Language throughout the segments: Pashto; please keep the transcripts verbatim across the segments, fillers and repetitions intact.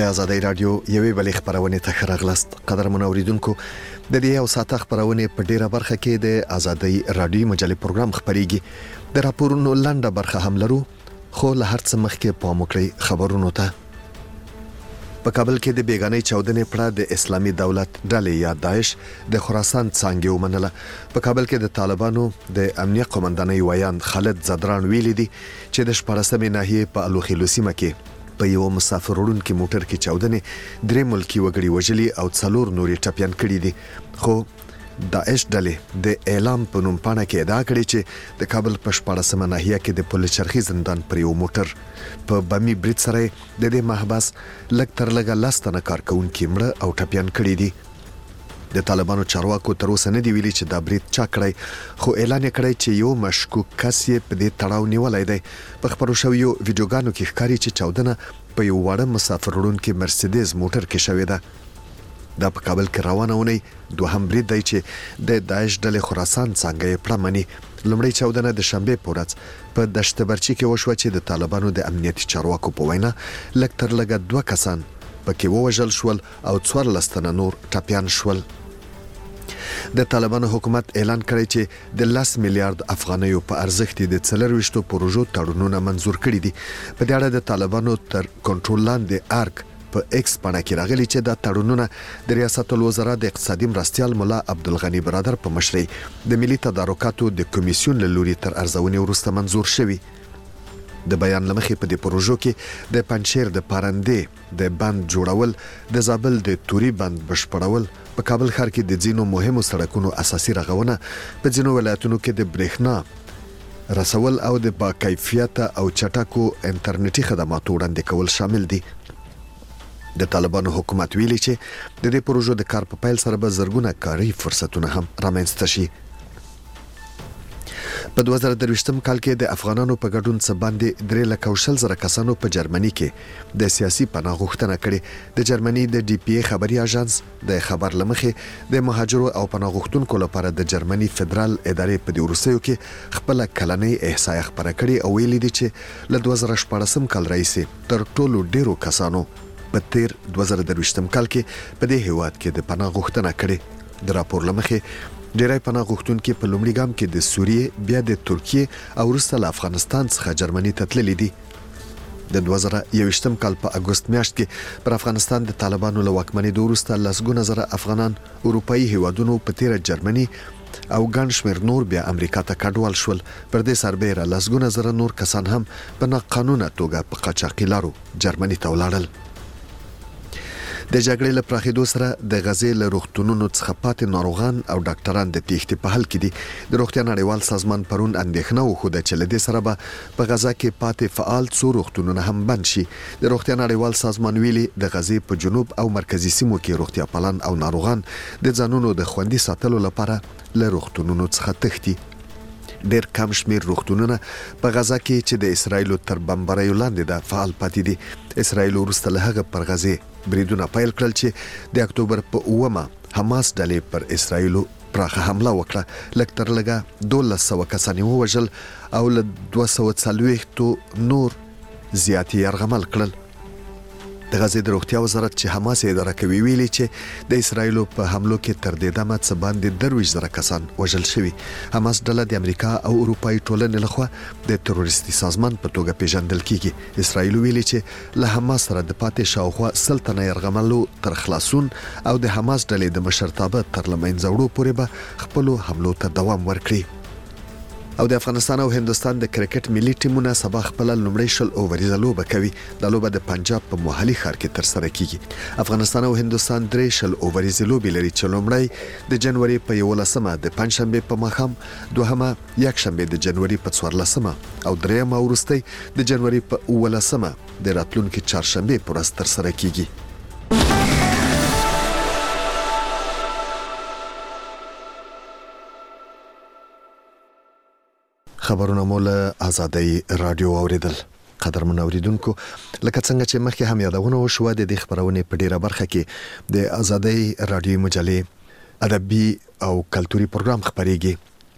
آزادۍ رادیو یوې بلې خبرونه ته خراغلاست. قدرمن اوریدونکو، د دې او ساته خبرونه په ډیره برخه کې د آزادۍ رادیو مجلې پروګرام خبريږي. د راپورونو لنډه برخه هم لرو، خو له هر څه مخکې پام وکړئ خبرونو ته. په کابل کې د بیگانې چاودنې پړه د اسلامي دولت ډلې یا داعش د خراسان څنګه ومنله. په کابل کې د طالبانو د امنیه قومندانۍ ویان خالد زدران ویلي دي چې د شپاړسمې ناحیې په الوخیلو سیمه کې په یو مسافر وړونکي موټر کې چاودنې درې ملکی وګړي وژلي او څلور نورې ټپيان کړي دي. خو داعش ډلې د اعلام په نوم پاڼه کې ادعا کړې چې د کابل په شپاړسمه ناحیه کې د پل چرخي زندان پر یو موټر په بمي برید سره د دې محبس لږ تر لږه لاس تنه کارکونکي مړه او ټپيان کړي دي. د طالبانو چارواکو تر اوسه نه دی ویلي چې دا برید چا کړی، خو اعلان کړی چې یو مشکوک کس یې په دې تړاو نیولای دی. په خبرو شویو ویډیوګانو کې ښکاري چې چاودنه په یو وړه مسافر وړونکي مرسيډیز موټر کې شوې ده. دا په کابل کې روانه ونی دوهم برید دی چې د داعش ډلې خراسان څنګه یې پړمني. لومړی چاودنه د شنبه په ورځ په دشت برچی کې وشوه چې د طالبانو د امنیتي چارواکو په وینا لږ تر لږه دوه کسان پکې ووژل شول او څوارلس تنه نور ټپيان شول. د طالبانو حکومت اعلان کړی چې د لس میلیارډ افغانیو په ارزښت د څلرويشتو پروژو تړونونه منزور کړي دي. په دې اړه د طالبانو تر کنټرول لاندې ارګ په ایکس باندې کې راغلي چې دا تړونونه د ریاست الوزرا د اقتصادي مرستيال مولا عبدالغنی برادر په مشرۍ د ملي تدارکاتو د کمیسیون له لوري تر ارزونې وروسته منزور شوي. د بیان لمخې په دې پروژو کې د پنځیر د پارندې د بند جوړول، د زابل د توري بند بشپړول، په کابل ښار کې د ځینو مهمو سړکونو اساسي رغونه، په ځینو ولایتونو کې د برېښنا رسول او د با کیفیت او چټکو انټرنیټي خدماتو وړاندې کول شامل دي. د طالبانو حکومت ویلي چې د دې پروژو د کار په پیل سره به زرګونه کاري فرصتونه هم رامنځته شي. په دوه زره درویشتم کال کې د افغانانو په ګډون څخه باندې درې لک او شل زره کسانو په جرمني کې د سیاسي پناه غوښتنه کړې. د جرمني د ډي پی ای خبري اژانس د خبر لمخې د مهاجرو او پناه غوښتونکو لپاره د جرمني فدرال ادارې په دې ورسېو کې خپل کلنۍ احصایه خبره کړې او ویلي دي چې له دوه زره شپاړسم کال راځي تر ټولو ډیرو کسانو په تیر دوه زره درویشتم کال کې په دې هیواد کې د پناه غوښتنه کړې. د راپور لمخې ډیری پناه غوښتونکي په لومړي ګام کې د سوریې، بیا د ترکیې او وروسته له افغانستان څخه جرمني ته تللي دي. د دوه زره یوویشتم کال په اګوست میاشت کې پر افغانستان د طالبانو له واکمنۍ وروسته لسګونه زره افغانان اروپایي هیوادونو په تیر جرمني او ګڼ شمېر نور بیا امریکا ته کډوال شول. پر دې سربېره لسګونه زره نور کسان هم په ناقانونه توګه په قاچاقي لارو جرمني ته ولاړل. د جګړې له پراخېدو سره د غزې له روغتونونو څخه پاتې ناروغان او ډاکټران د تېښتې په حال کې دي. د روغتیا نړیوال سازمان پرون اندېښنه وښوده چې له دې سره به په غزا کې پاتې فعال څو روغتونونه هم بند شي. د روغتیا نړیوال سازمان ویلي د غزې په جنوب او مرکزي سیمو کې روغتیا پالان او ناروغان د ځانونو د خوندي ساتلو لپاره له روغتونونو څخه تښتي. ډېر کم شمیر روغتونونه په غزا کې چې د اسرایلو تر بمباریو لاندې ده فعال پاتې دي. اسرایل وروسته له هغه پر غزې بریدونه پیل کړل چې د اکتوبر په اوومه حماس ډلې پر اسرایلو پراخه حمله وکړه. لږ تر لږه دولس سوه کسان یې ووژل او له دوه سوه څلوېښتو نور زیات یې یرغمل کړل. د غزې د روغتیا وزارت چې حماس یې اداره کوي ویلي چې د اسرایلو په حملو کې تر دې دمه څه باندې درویشت زره کسان وژل شوي. حماس ډله د امریکا او اروپایي ټولنې لخوا د تروریستي سازمان په توګه پیژندل کیږي. اسرایل ویلي چې له حماس سره د پاتې شاوخوا سل تنه یرغملو تر خلاصون او د حماس ډلې د مشرتابه تر لمنځه وړو پورې به خپلو حملو ته دوام ورکړي. او د افغانستان او هندستان د کرکټ ملي ټیمونه سبا خپل لومړی شل اووریزه لوبه کوي. د لوبه د پنجاب په موهلي ښار کې تر سره کیږي. افغانستان او هندستان درې شل اووریزه لوبې لري چې لومړی د جنوري په یولسمه د پنځشنبه په ماښام، دوهمه یکشنبه د جنوري په څوارلسمه او دریمه وروستۍ د جنوري په اوولسمه د راتلونکي چهارشنبه پر ورځ تر سره کیږي. خبرونه مول آزادۍ رادیو اوریدل. قدرمن اوریدونکو، لکه څنګه چې مخکې هم یادونه وشوه د دې خبرونه په ډیره برخه کې د آزادۍ رادیو مجلې ادبي او کلتوري پروګرام خبريږي.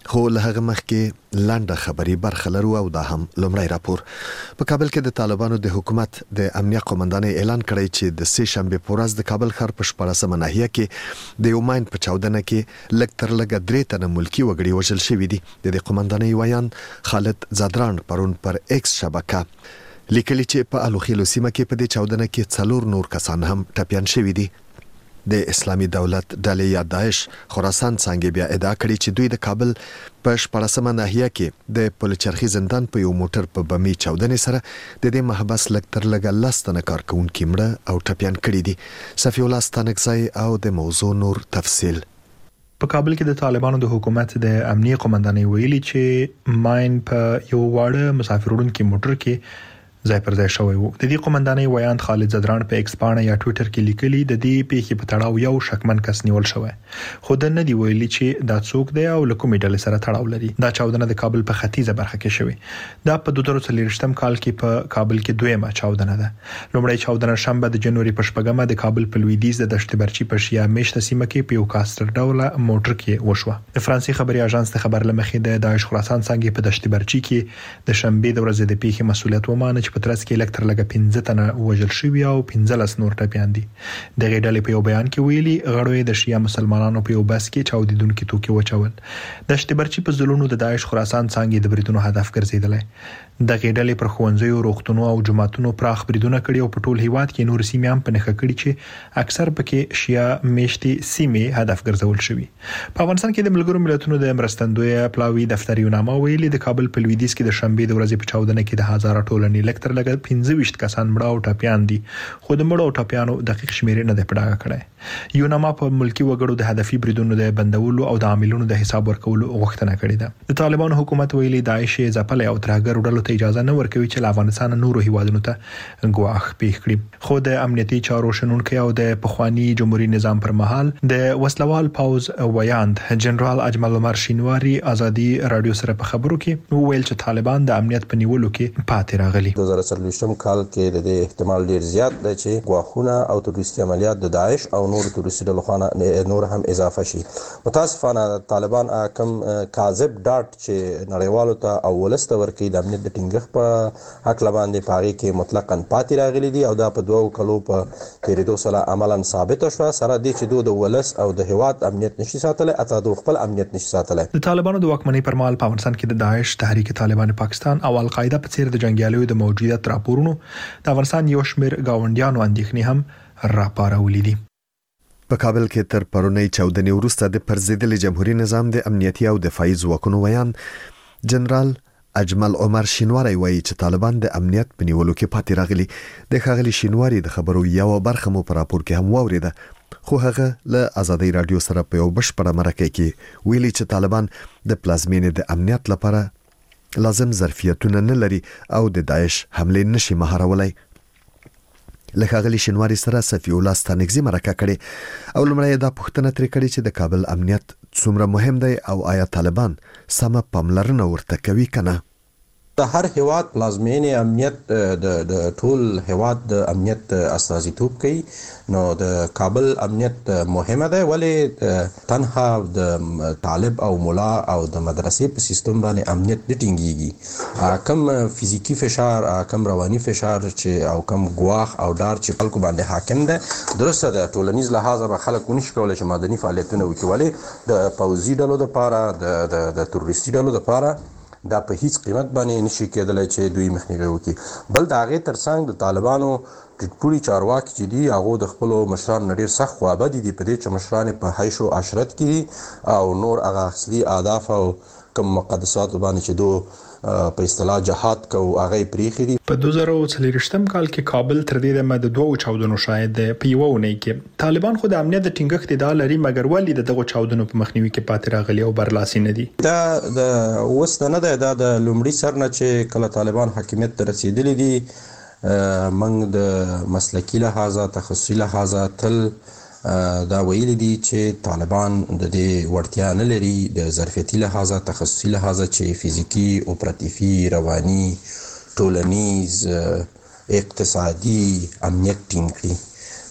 خو له هغه مخکې لنډه خبري برخه لرو او دا هم لومړی راپور. په کابل کې د طالبانو د حکومت د امنیت قومندانۍ اعلان کړی چې د سه شنبه په ورځ د کابل ښار په شپاړسمه ناحیه کې د یو ماین په چاودنه کې لږ تر لږه درې تنه ملکي وګړي وژل شوي دي. د دې قومندانۍ ویان خالد زادران پرون پر ایکس شبکه لیکلي چې په الوخیلو سیمه کې په دې چاودنه کې څلور نور کسان هم ټپیان شوي دي. د اسلامي دولت ډلې یا داعش خراسان څنګه بیا ادعا کړې چې دوی د کابل په شپاړسمه ناحیه کې د پلچرخي زندان په یو موټر په بمي چاودنې سره د دې محبس لږ تر لږه لس تنه کارکوونکي مړه او ټپیان کړي دي. صفي الله ستانکزی او د موضوع نور تفصیل. په کابل کې د طالبانو د حکومت د امنیت قومندانۍ ویلي چې ماین په یو واړه مسافر وړونکي موټر کې ځای پر ځای شوی وو. د دې قومندانۍ ویان خالد زدران په ایکس پاڼه یا ټوئیټر کې لیکلي د دې پیښې په تړاو یو شکمن کس نیول شوی، خو د نه دی ویلي چې دا څوک دی او له کومې ډلې سره تړاو لري. دا چاودنه د کابل په ختیځه برخه کې شوې. دا په دوه زره څلوېښتم کال کې په کابل کې دویمه چاودنه ده. لومړی چاودنه شنبه د جنوري په شپږمه د کابل په لویدیځ د دشت برچی په شیا میشته سیمه کې په یو کاستر ډوله موټر کې وشوه. د فرانسې خبري اژانس د خبر لمخې د داعش خراسان څنګه په دشت برچی کې د شنبه د ورځې د پیښې مسؤلیت ومانه چې په ترڅ کې الکتر پنځه تنه وژل شوي او پنځلس نور ټپیان دي. د غېډلې په یو بیان کې ویلي غړو د شیا مسلمانانو په یو بس کې چاودیدونکو توکي وچول. د شتبرچی په ځلونو د داعش خراسان څنګه د بریدونو هدف ګرځیدلې. د غېډلې پر خوندزیو روغتونو او جماعتونو پراخ بریدونه کړي او په ټول هیواد کې نور سیمې هم په نخښه کړي چې اکثر پکې شیا میشتي سیمې هدف ګرځول شوي. په افغانستان کې د ملګرو ملتونو د مرستندوی پلاوی دفتر یو نامه ویلي د کابل په لویدیځ کې د شنبه د ورځې په چاودنه کې د هزاره ټولنې لکتر لګ پنځه ویشت کسان مړه او ټپیان دي، خو د مړو او ټپیانو دقیق شمیرې نه ده پډاګه کړې. یو نامه په ملکی وګړو د هدفي بریدونو د بندولو او د عاملونو د حساب ورکولو غوښتنه کړې ده. د طالبانو حکومت ویلي داعش ځپل او ترهګر ډلو ته اجازه نه ورکوي چې افغانستان نورو هیوادونو ته ګواښ پیښ کړي. خو د امنیتي چارو شنونکو او د پخوانی جمهوریت نظام پر مهال د وسلوال پاوز ویاند جنرال اجمل عمر شینواری ازادي رادیو سره په خبرو کې ویل چې طالبان د امنیت په نیولو کې پاتې راغلي. دوه زره څلوېښتم کال کې د احتمال ډیر زیات دی چې ګواښونه او تروریستي عملیات د داعش او نور تروریستي ډلو خانه نور هم اضافه شي. متاسفانه طالبان کوم کاذب ډاټ چې نړیوالو ته او ولسته ورکړي د امنیت د ټینګښت په حق لباندې پاغي کې مطلقاً پاتې راغلي دي او دا په دوه کلو په تیریدو سره عملاً ثابت شو سره دي چې دوی د ولس او د هیواد امنیت نشي ساتلی، اته د خپل امنیت نشي ساتلی. د طالبانو د واکمنۍ پر مهال په افغانستان کې د داعش، تحریک طالبان پاکستان او القاعده په څیر د جنگیالیو د موجودیت راپورونو د افغانستان یو شمېر گاونډیانو اندېښنې هم راپارولې دي. په کابل کې تر پرونی چاودنې وروسته د پرزیدل جمهوریت نظام د امنیتي او دفاعي ځواکونو ویان جنرال اجمل عمر شینواری وایي چې طالبان د امنیت په نیولو کې پاتې راغلي. د ښاغلي شینواری د خبرو یو برخه مو په راپور کې هم واوریده، خو هغه له ازادي رادیو سره په یو بشپړه مرکه کې ویلي چې طالبان د پلازمینې د امنیت لپاره لازم ظرفیتونه نه لري او د داعش حمله نشي مهارولای. له ښاغلي شینواری سره صفي الله ستانکزی مرکه کړي او لمړی دا پوښتنه ترې کړې چې د کابل امنیت څومره مهم دی او آیا طالبان سمه پاملرنه ورته کوي کنه. د هر هیواد پلازمینې امنیت د د ټول هیواد د امنیت استازیتوب کوي، نو د کابل امنیت مهمه ده، ولې تنها د طالب او مولا او د مدرسې په سیستم باندې امنیت نه ټینګیږي. کم فزیکی فشار، کم رواني فشار چې او کم ګواښ او ډار چې خلکو باندې حاکم ده، درسته ده ټولنیز لحاظه به خلک ونشي کولی چې مدني فعالیتونه وکړي، ولې د پوځي ډلو لپاره د د تروریستي ډلو لپاره دا په هیڅ قیمت باندې نشي کېدلی چې دوی مخنیوي وکړي. بل د هغې ترڅنګ د طالبانو ټیټپوړي چارواکي چې دي هغو د خپلو مشرانو نه ډېر سخت خوابدي دي په دې چې مشران یې په حیش و عشرت کې دي او نور هغه اصلي اهداف او کوم مقدساتو باندې چې دو په اصطلاح جهاد کو هغه پریخي دي. په دوه زره څلوېښتم کال کې کابل تر دې دمه د دوه چاودنو شاهد په یو ونې کې طالبان خو د امنیت د ټینګښت ادعا لري، مګر ولې د دغه چاودنو په مخنیوي کې پاتې راغلي او برلاسي نه دي. دا د اوس نه ده، دا د لومړي سر نه چې کله طالبان حاکمیت ته رسیدلي دي، موږ د مسلکي لحاظه تخصصي لحاظه تل دا ویلي دي چې طالبان د دې وړتیا نه لري د ظرفیتي لحاظه تخصصي لحاظه چې فزیکي، اپراتیفي، رواني، ټولنیز، اقتصادي امنیت ټینګ کړي.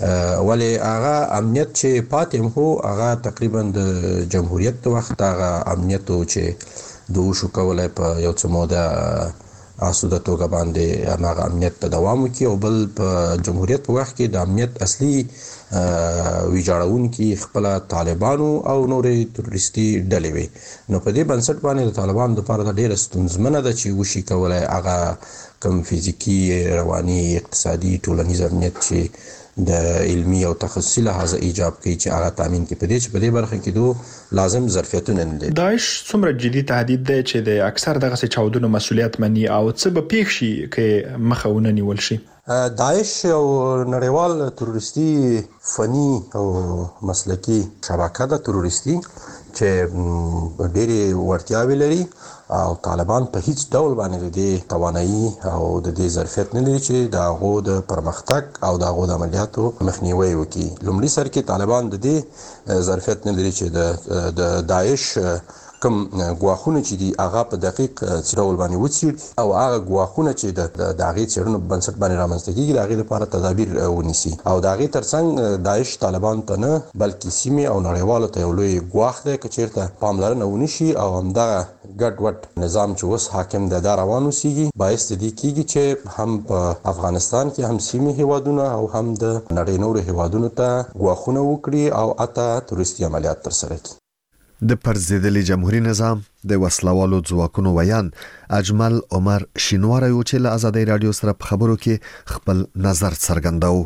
ولی هغه امنیت چې پاتې هو هغه تقریبا د جمهوریت وخت هغه امنیت چې دوه شو کولای په یو څه موده اسوده توګه باندې هغه امنیت ته دوام وکړي او بل په جمهوریت په وخت کې د امنیت اصلي ویجاړون کې خپل طالبانو او نورې تروریستي ډلې وي نو په دې بنسټ باندې د طالبانو لپاره د ډېر ستونزمنه ده چې وشي کولای هغه کم فزیکی رواني اقتصادي ټولنیز امنیت چې د علمي او تخصصي لحاظه ایجاب کوي چې هغه تامین کې پدې چې په دې برخه کې دوه لازم ظرفیتونه نه دي. داعش څومره جدي تهدید دی چې د اکثر دغه چاودنو مسولیت مني او څه به پیښ شي چې مخاونه نیول شي؟ داعش او نړیوال تروریستي فني او مسلکی شبکه د تروریستي چې ډېری وړتیاوې لري او طالبان په هیڅ ډول باندې د توانایي او د دې ظرفیت نه لري چې د هغو د پرمختګ او د هغو د عملیاتو مخنیوي وکړي. لومړي سر کې طالبان د دې ظرفیت نه لري چې د داعش کوم ګواښونه چې دي هغه په دقیق ډول باندې وڅېړي او هغه ګواښونه چې د هغې څېړنو په بنسټ باندې رامنځته کېږي د هغې لپاره تدابیر ونیسي او د هغې ترڅنګ داعش طالبان ته نه بلکې سیمې او نړیوالو ته یو لوی ګواښ دی که چېرته پاملرنه ونشي او همدغه ګډ وډ نظام چې اوس حاکم دی دا روان اوسېږي باعث د دې کېږي چې هم په افغانستان کې هم سیمې هیوادونه او هم د نړۍ نورو هیوادونو ته ګواښونه وکړي او حتی تروریستي عملیات ترسره کړي. د پرځېدلي جمهوریت نظام د وسلوالو ځواکونو ویان اجمل عمر شینواری و چې له آزادۍ رادیو سره په خبرو کې خپل نظر څرګنداوه.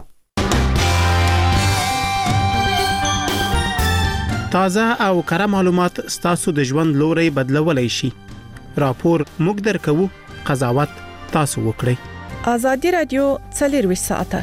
تازه او کره معلومات ستاسو د ژوند لوري بدلولای شي. راپور موږ درکو، قضاوت تاسو وکړئ. آزادۍ رادیو څلور ساعته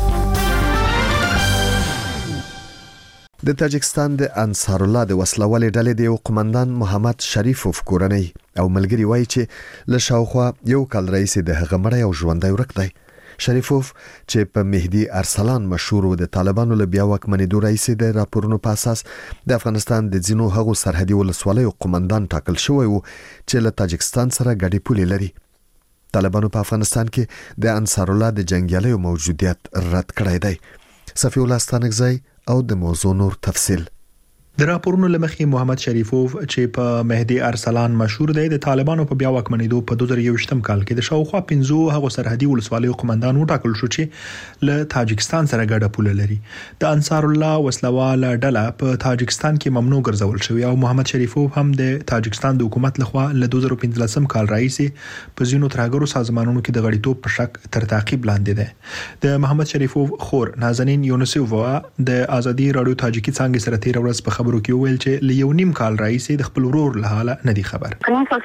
د تاجکستان د انصار الله د وسلوالې ډلې د یو قومندان محمد شریفوف کورنۍ او ملګری وایي چې له شاوخوا یو کال رئیس د هغه مړی او ژوندی ورک دی. شریفوف چې په مهدی ارسلان مشهور و د طالبانو له بیا واکمنېدو رئیس د راپورونو په اساس د افغانستان د ځینو هغو سرحدي ولسوالیو قومندان ټاکل شوی و چې له تاجکستان سره ګډې پولې لري. طالبانو په افغانستان کې د انصار الله د جنگیالیو موجودیت رد کړی دی. صفی الله ستانکزی او د موضوع نور تفصیل. د راپورونو لمخې محمد شریفوف چې په مهدی ارسلان مشهور دی د طالبانو په بیا واکمنېدو په دوه زره یوویشتم کال کې د شاوخوا پنځه هغو سرحدي ولسوالیو قومندان وټاکل شو چې له تاجکستان سره ګډه پوله لري. د انصار الله وسلواله ډله په تاجکستان کې ممنوع ګرځول شوی او محمد شریفوف هم د تاجکستان د حکومت لخوا له دوه زره پنځلسم کال راهیسې په ځینو ترهګرو سازمانونو کې د غړیتوب په شک تر تعقیب لاندې دی. د محمد شریفوف خور نازنین یونسوفا د آزادۍ رادیو تاجیکی څنګه سره تیر ورځ په خبرو کې ویل چې له یو نیم کال راهیسې د خپل ورور له حاله نه دی خبر.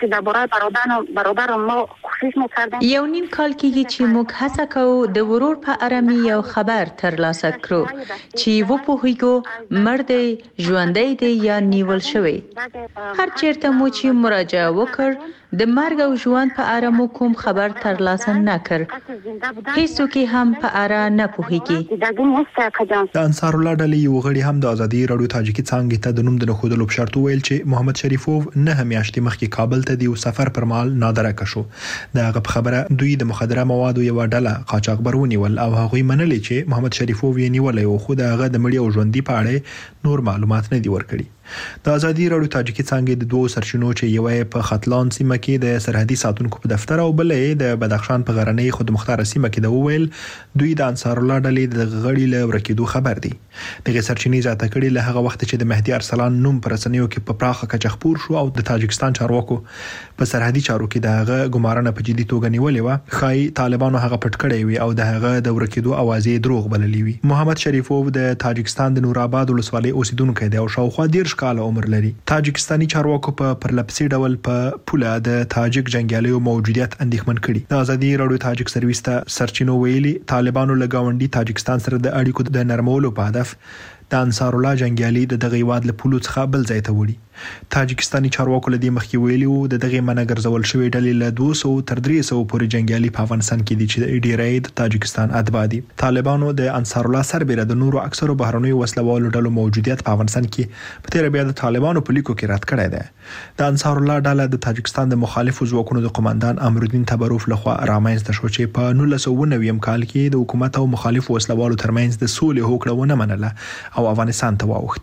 یو نیم کال کېږي چې موږ هڅه کوو د ورور په اړه مې یو خبر ترلاسه کړو چې و پوهیږو مړ دی ژوندی دی یا نیول شوی. هر چیرته مو چې مراجعه وکړ د مرګ او ژوند په اړه مو کوم خبر ترلاسه نه کړ. هیڅوک هم په اړه نه پوهیږي. د انصار الله ډلې یو غړي هم د آزادۍ رادیو تاجیکی څنګه ته د نوم د نخودلو په شرط ویل چې محمد شریفوف نه میاشتې مخکې کابل ته د سفر پر مهال نادره شو. د هغه په خبره دوی د مخدره موادو یو ډله قاچاقبر ونیول او هغوی منلي چې محمد شریفوف یې نیولای او خو د هغه د مړي او ژوندۍ په اړه نور معلومات نه دی ورکړي. د آزادۍ رادیو تاجیکی څنګه د دوه سرچینو چې یو په خطلان سیمه کې د سرحدي ساتونکو په دفتر او بلې د بدخشان په غرنۍ خودمختار سیمه کې د وویل دوی د انصار الله ډلې د غړي له ورکېدو خبر دي. دغه سرچینې زیاته کړي له هغه وخت چې د مهدی ارسلان نوم پر رسنیو کې په پراخه کچه خپور شو او د تاجکستان چارواکو په سرحدي چارو کې د هغه ګمارنه په جدي توګه نیولې و. خای طالبانو هغه پټ کړی وي او د هغه د ورکېدو اوازې دروغ بللې وي. محمد شریفوف د تاجکستان د نورآباد ولسوالۍ اوسیدونکی دی او شاوخوا دیرش کال عمر لري. تاجکستاني چارواکو په پرلپسې ډول په پوله د تاجک جنگیالیو موجودیت اندېښمن کړي. د آزادۍ رادیو تاجک سرویس ته سرچینو ویلي طالبانو له گاونډي تاجکستان سره د اړیکو د نرمولو په هدف د انصار الله جنگیالي د دغه هیواد له پولو څخه بل ځای ته وړي. تاجکستاني چارواکو له دې مخکې ویلي وو د دغه منګرزول شوی ډلې له دوه سوه تر درې سوه پورې جنگیالي په افغانستان کې دي چې ډیری د تاجکستان اتباع دي. طالبانو د انصار الله سربېره د نورو اکثرو بهرنیو وسلوالو ډلو موجودیت په افغانستان کې په تیر بیا د طالبانو په لیکو کې رد کړی دی. د انصار الله ډله د تاجکستان د مخالفو ځواکونو د قومندان امرالدین تبروف لخوا رامنځته شو چې په نولس سوه نوي کال کې د حکومت او مخالفو وسلوالو ترمنځ د سولې هوکړه ونه منله او افغانستان ته واوښت.